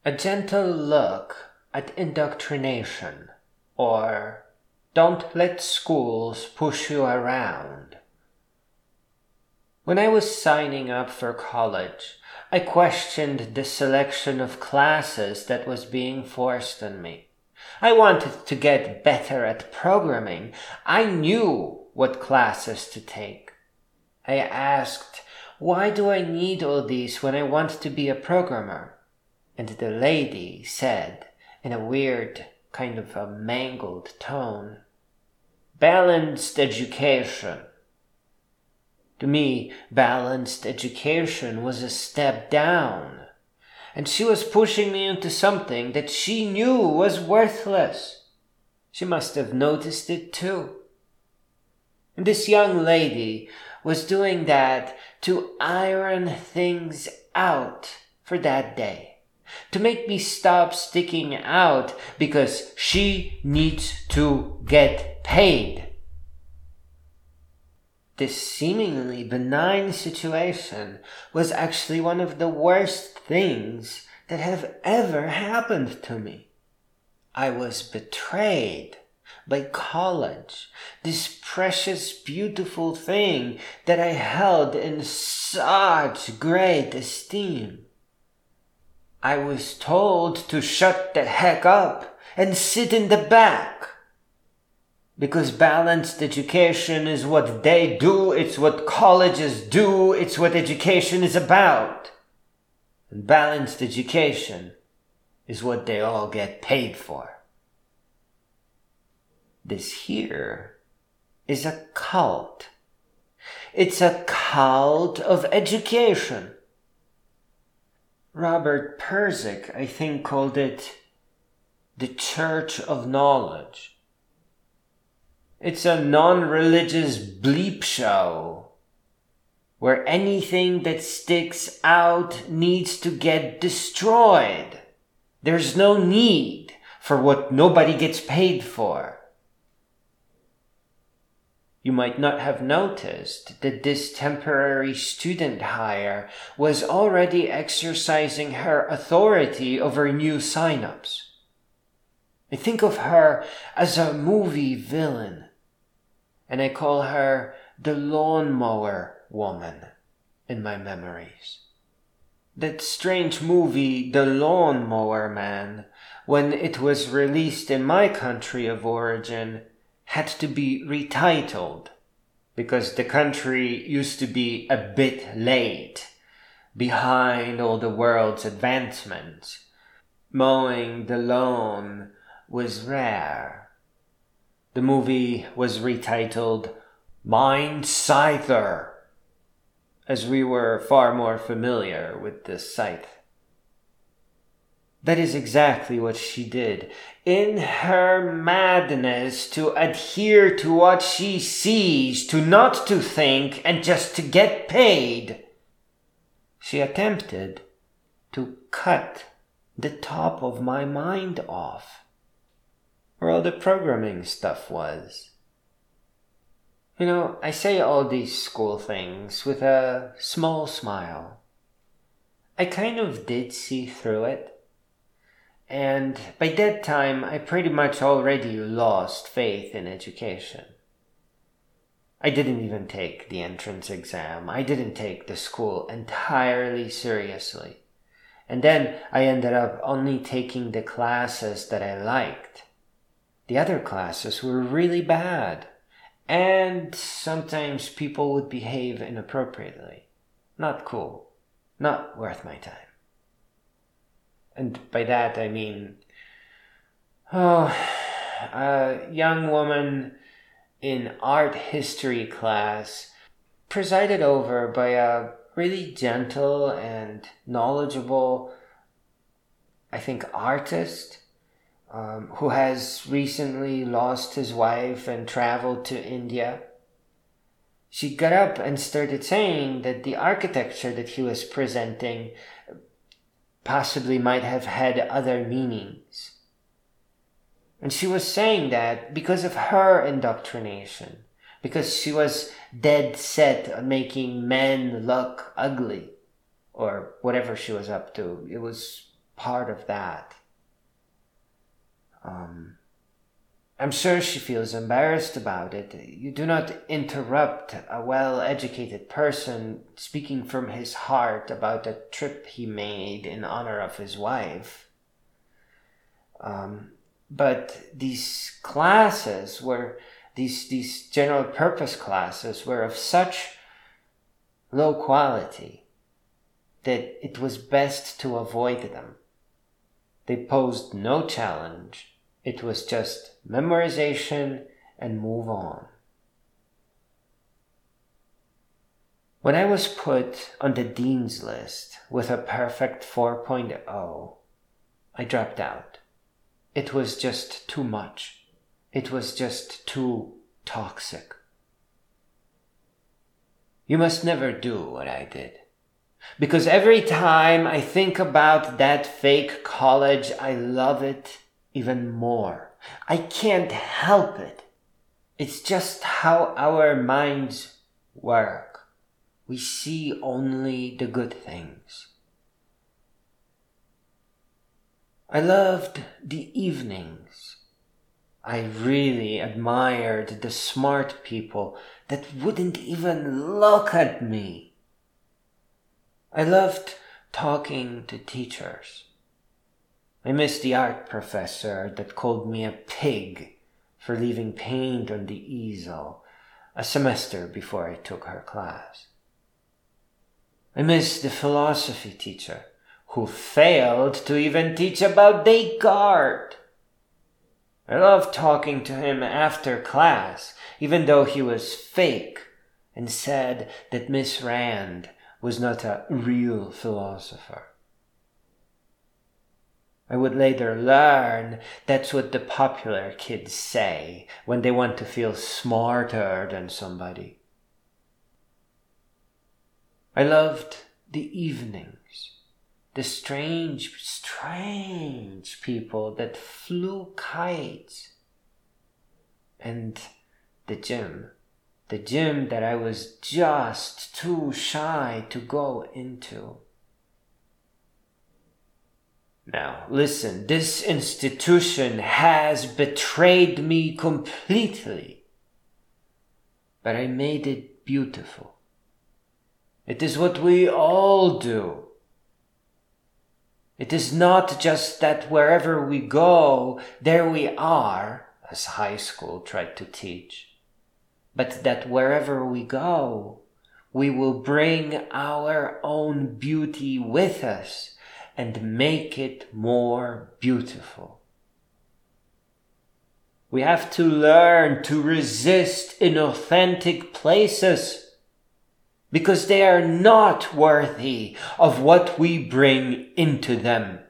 A gentle look at indoctrination, or don't let schools push you around. When I was signing up for college, I questioned the selection of classes that was being forced on me. I wanted to get better at programming. I knew what classes to take. I asked, why do I need all these when I want to be a programmer? And the lady said, in a weird, kind of a mangled tone, balanced education. To me, balanced education was a step down, and she was pushing me into something that she knew was worthless. She must have noticed it too. And this young lady was doing that to iron things out for that day, to make me stop sticking out because she needs to get paid. This seemingly benign situation was actually one of the worst things that have ever happened to me. I was betrayed by college, this precious, beautiful thing that I held in such great esteem. I was told to shut the heck up and sit in the back. Because balanced education is what they do, it's what colleges do, it's what education is about. And balanced education is what they all get paid for. This here is a cult. It's a cult of education. Robert Pirsig, I think, called it the Church of Knowledge. It's a non-religious bleep show where anything that sticks out needs to get destroyed. There's no need for what nobody gets paid for. You might not have noticed that this temporary student hire was already exercising her authority over new signups. I think of her as a movie villain, and I call her the lawnmower woman in my memories. That strange movie, The Lawnmower Man, when it was released in my country of origin, had to be retitled because the country used to be a bit late, behind all the world's advancements. Mowing the lawn was rare. The movie was retitled Mind Scyther, as we were far more familiar with the scythe. That is exactly what she did. In her madness to adhere to what she sees, to not to think and just to get paid, she attempted to cut the top of my mind off, where all the programming stuff was. You know, I say all these school things with a small smile. I kind of did see through it. And by that time, I pretty much already lost faith in education. I didn't even take the entrance exam. I didn't take the school entirely seriously. And then I ended up only taking the classes that I liked. The other classes were really bad. And sometimes people would behave inappropriately. Not cool. Not worth my time. And by that I mean, a young woman in art history class, presided over by a really gentle and knowledgeable, I think, artist, who has recently lost his wife and traveled to India. She got up and started saying that the architecture that he was presenting possibly might have had other meanings. And she was saying that because of her indoctrination, because she was dead set on making men look ugly, or whatever she was up to. It was part of that. I'm sure she feels embarrassed about it. You do not interrupt a well-educated person speaking from his heart about a trip he made in honor of his wife. But these classes these general purpose classes were of such low quality that it was best to avoid them. They posed no challenge. It was just memorization and move on. When I was put on the dean's list with a perfect 4.0, I dropped out. It was just too much. It was just too toxic. You must never do what I did. Because every time I think about that fake college, I love it even more. I can't help it. It's just how our minds work. We see only the good things. I loved the evenings. I really admired the smart people that wouldn't even look at me. I loved talking to teachers. I missed the art professor that called me a pig for leaving paint on the easel a semester before I took her class. I missed the philosophy teacher who failed to even teach about Descartes. I loved talking to him after class, even though he was fake and said that Miss Rand was not a real philosopher. I would later learn that's what the popular kids say when they want to feel smarter than somebody. I loved the evenings, the strange people that flew kites, and the gym that I was just too shy to go into. Now, listen, this institution has betrayed me completely, but I made it beautiful. It is what we all do. It is not just that wherever we go, there we are, as high school tried to teach, but that wherever we go, we will bring our own beauty with us and make it more beautiful. We have to learn to resist inauthentic places because they are not worthy of what we bring into them.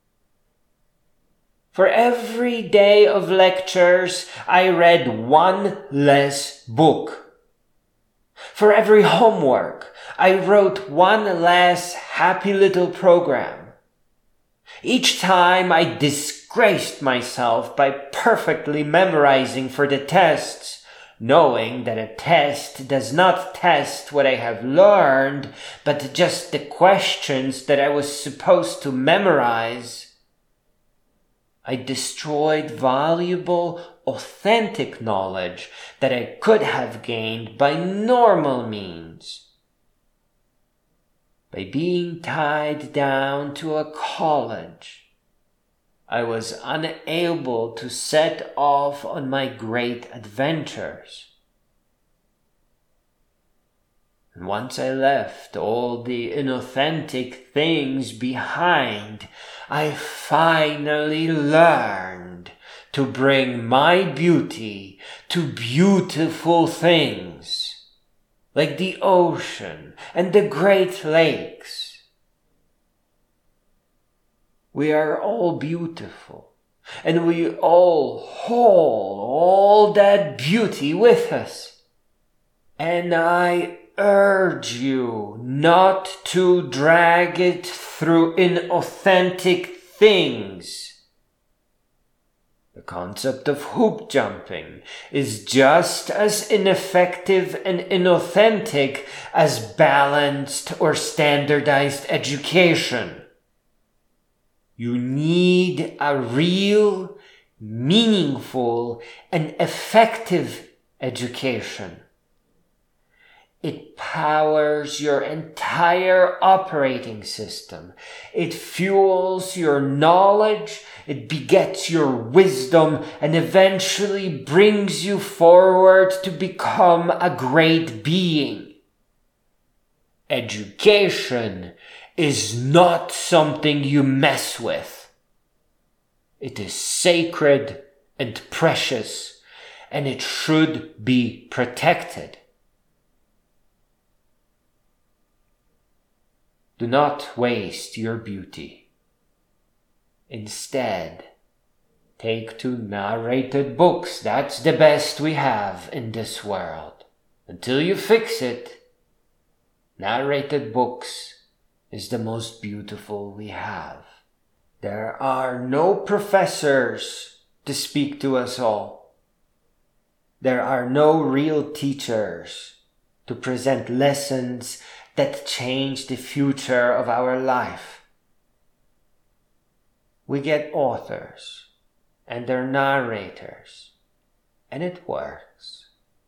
For every day of lectures, I read one less book. For every homework, I wrote one less happy little program. Each time I disgraced myself by perfectly memorizing for the tests, knowing that a test does not test what I have learned, but just the questions that I was supposed to memorize. I destroyed valuable, authentic knowledge that I could have gained by normal means. By being tied down to a college, I was unable to set off on my great adventures. And once I left all the inauthentic things behind, I finally learned to bring my beauty to beautiful things, like the ocean and the Great Lakes. We are all beautiful, and we all hold all that beauty with us. And I urge you not to drag it through inauthentic things. The concept of hoop jumping is just as ineffective and inauthentic as balanced or standardized education. You need a real, meaningful, and effective education. It powers your entire operating system. It fuels your knowledge, it begets your wisdom, and eventually brings you forward to become a great being. Education is not something you mess with. It is sacred and precious, and it should be protected. Do not waste your beauty. Instead, take to narrated books. That's the best we have in this world. Until you fix it, narrated books is the most beautiful we have. There are no professors to speak to us all. There are no real teachers to present lessons that change the future of our life. We get authors and their narrators, and it works.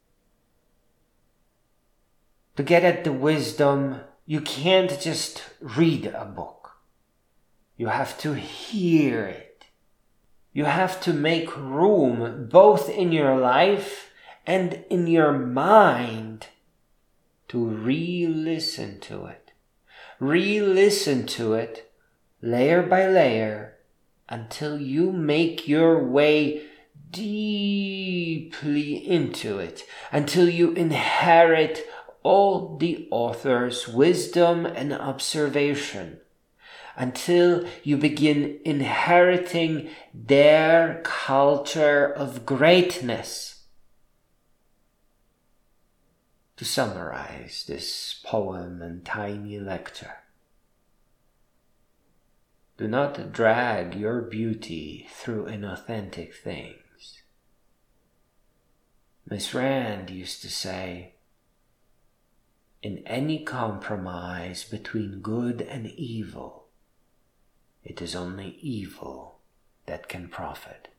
To get at the wisdom, you can't just read a book. You have to hear it. You have to make room both in your life and in your mind to re-listen to it. Re-listen to it layer by layer until you make your way deeply into it, until you inherit all the author's wisdom and observation, until you begin inheriting their culture of greatness. To summarize this poem and tiny lecture, do not drag your beauty through inauthentic things. Miss Rand used to say, in any compromise between good and evil, it is only evil that can profit.